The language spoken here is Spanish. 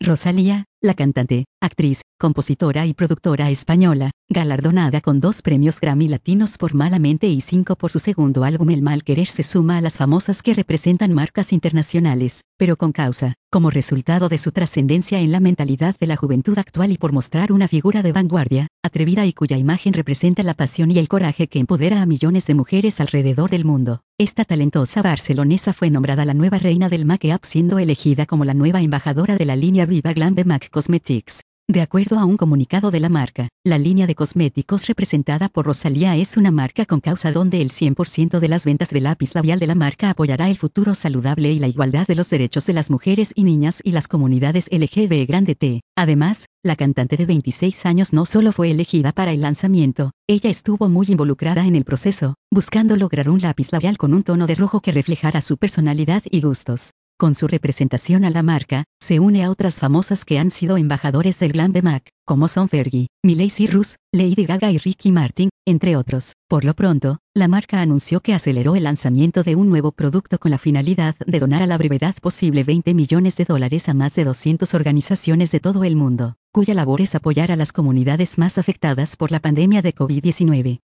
Rosalía, la cantante, actriz, compositora y productora española, galardonada con 2 premios Grammy Latinos por Malamente y 5 por su segundo álbum El Mal Querer, se suma a las famosas que representan marcas internacionales, pero con causa, como resultado de su trascendencia en la mentalidad de la juventud actual y por mostrar una figura de vanguardia, atrevida y cuya imagen representa la pasión y el coraje que empodera a millones de mujeres alrededor del mundo. Esta talentosa barcelonesa fue nombrada la nueva reina del make-up, siendo elegida como la nueva embajadora de la línea Viva Glam de MAC Cosmetics. De acuerdo a un comunicado de la marca, la línea de cosméticos representada por Rosalía es una marca con causa donde el 100% de las ventas de lápiz labial de la marca apoyará el futuro saludable y la igualdad de los derechos de las mujeres y niñas y las comunidades LGBT. Además, la cantante de 26 años no solo fue elegida para el lanzamiento, ella estuvo muy involucrada en el proceso, buscando lograr un lápiz labial con un tono de rojo que reflejara su personalidad y gustos. Con su representación a la marca, se une a otras famosas que han sido embajadores del glam de MAC, como son Fergie, Miley Cyrus, Lady Gaga y Ricky Martin, entre otros. Por lo pronto, la marca anunció que aceleró el lanzamiento de un nuevo producto con la finalidad de donar a la brevedad posible $20 millones a más de 200 organizaciones de todo el mundo, cuya labor es apoyar a las comunidades más afectadas por la pandemia de COVID-19.